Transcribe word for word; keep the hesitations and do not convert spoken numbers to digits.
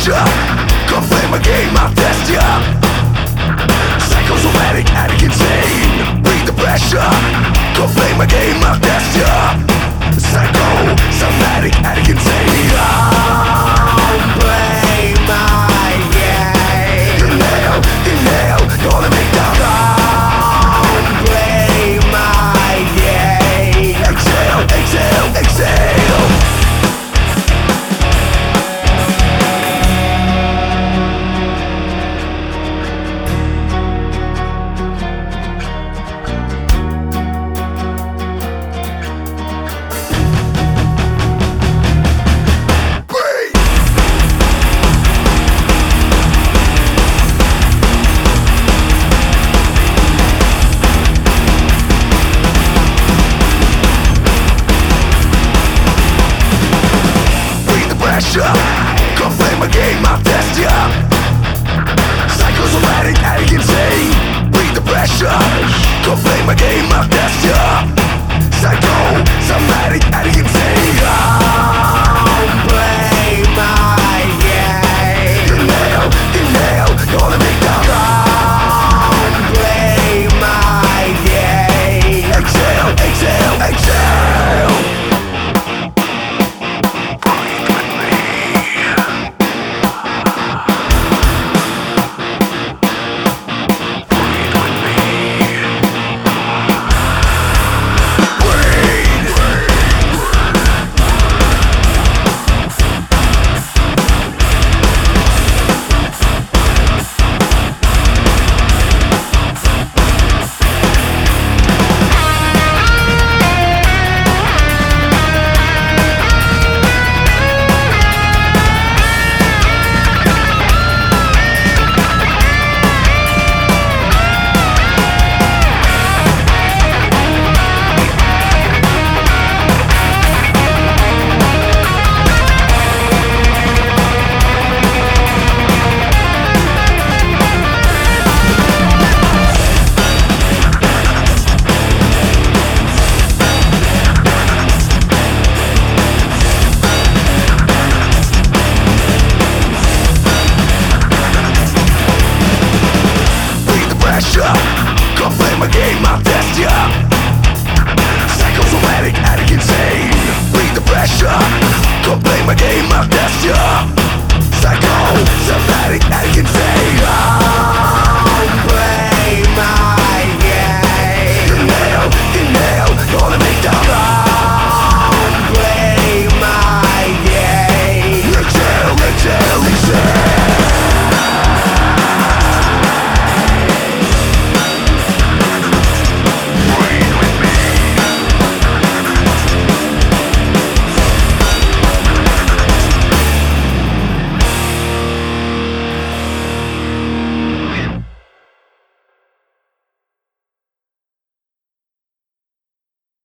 pressure. Come play my game, I'll test ya. Psychosomatic, addict, insane. Breathe the pressure. Come play my game, I'll test ya. Psychosomatic, addict, insane. Come play my game. Inhale, inhale, gonna make down. Come play my game. Exhale, exhale, exhale. Come play my game, I'll test ya. Psychosomatic, addict, insane. Breathe the pressure. Come play my game, I'll test ya. Psychosomatic, addict, insane. Come play my game. Inhale, inhale, gonna make down. Come play my game. Exhale, exhale, exhale. Come play my game, I'll test ya. Psychosomatic, addict, insane. Breathe the pressure. Come play my game, I'll test ya. Psychosomatic, addict, insane.